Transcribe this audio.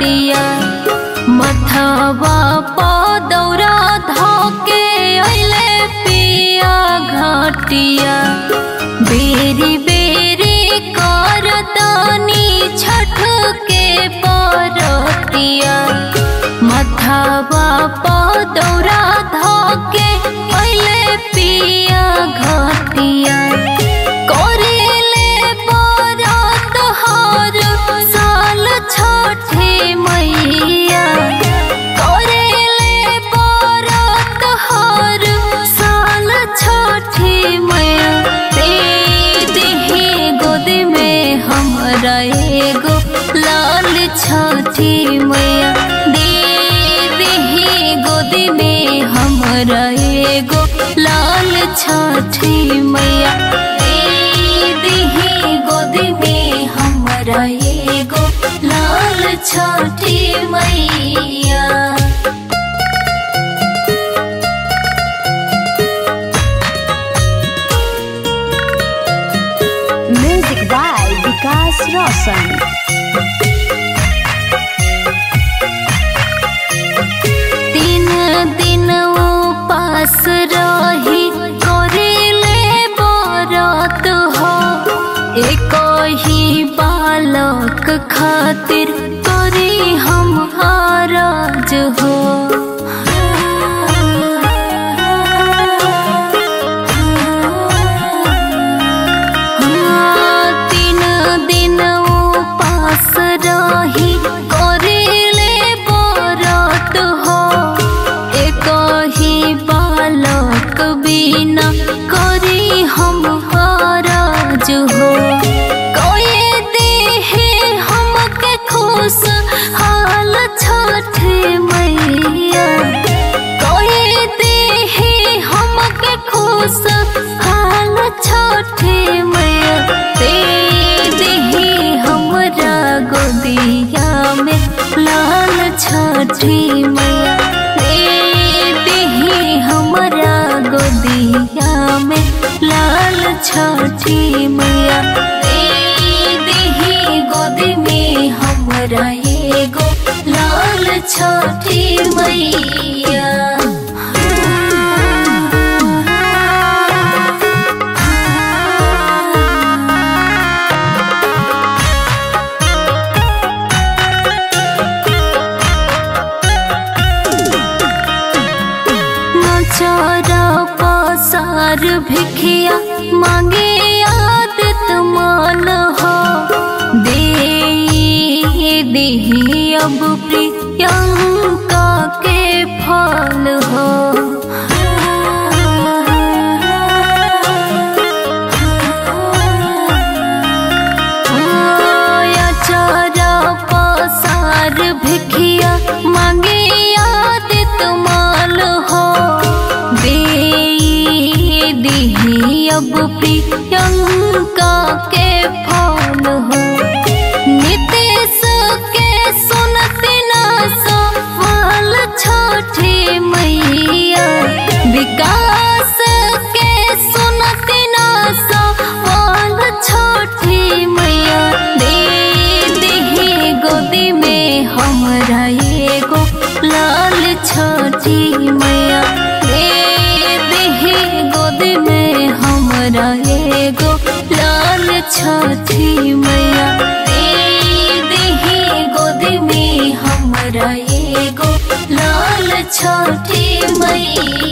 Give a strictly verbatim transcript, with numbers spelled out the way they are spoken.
बरतिया मथवा पदौरा धोके अइले पिया घटिया बेरी बेरी करतानी छठ के बरतिया मथवा पदौरा धोके अइले पिया घटिया करेले बरत हर साल छठे मैया करेले बरत हर साल छठे मैया दे दिही गोद में हमरा एगो लाल छठी मैया दे दिही गोद में हमरा एगो लाल छठी मैया दे दिही गोद में हमरा एगो लाल छठी मैया। Music by Vikas Roshan. तीन दिन उपास रही करेले बरत हो एक ही बालक खातिर करी हम हरज हो तीन दिन उपास रही करेले बरत हो एक ही बालक बिना करी हम हरज हो कोई देहे हमके खुश हाल छठ मैया कोई देहे हमके खुश हाल छठ मैया दे दिही हमरा गोदिया में लाल छठी मैया दे दिही हमरा गोदिया में लाल छठी मैया दे दिही गोद में हमरा एगो लाल छठी मैया। नचरा पसार भिखिया मांगे आदत मान हो दे दिही अब प्रियंका के फल हो चरा पसार भिखिया मांगे आदत मान हो दे दिही अब प्रियंका के फल हो नितेश के सुनती ना सवाल छठी मैया विकास के सुनती ना सवाल छठी मैया दे दिही गोदी में हमरा एगो लाल छठी मैया दे दिही गोद में हमरा एगो लाल छठी मैया दे दिही गोद में हमरा एगो लाल छठी मैया।